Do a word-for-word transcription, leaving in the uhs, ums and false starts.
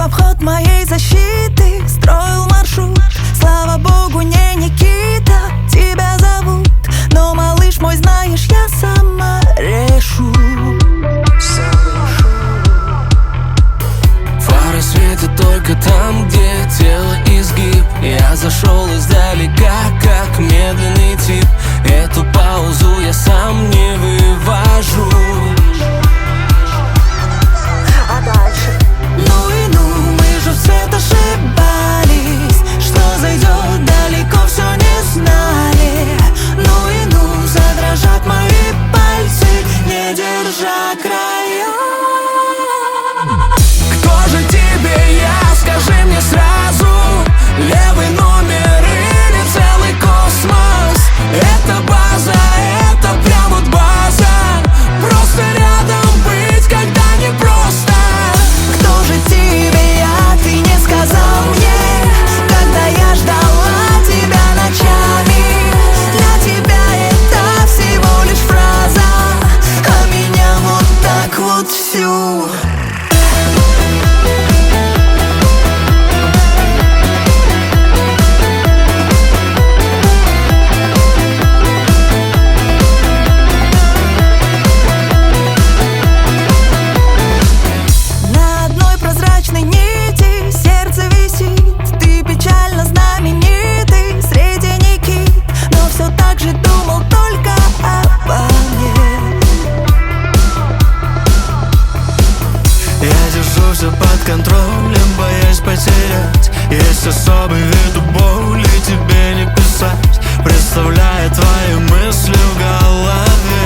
обход моей защиты, строил маршрут. Слава богу, не Никита, тебя зовут. Но, малыш мой, знаешь, я сама решу. Фары светят только там, где тело изгиб. Я зашел издалека, как медленный тип. Эту паузу я сам не вывожу. А дальше? Ну и ну, мы же в цвет ошибались. Что зайдет далеко, все не знали. Ну и ну, задрожат мои пальцы, не держа края. Кто же тебе я, скажи мне сразу? Левый номер или целый космос? Это база, это прям вот база. Просто рядом быть, когда не просто. Кто же тебе я, ты не сказал мне, когда я ждала тебя ночами. Для тебя это всего лишь фраза, а меня вот так вот всю. Все под контролем, боясь потерять. Есть особый вид у боли, тебе не писать, представляя твои мысли в голове.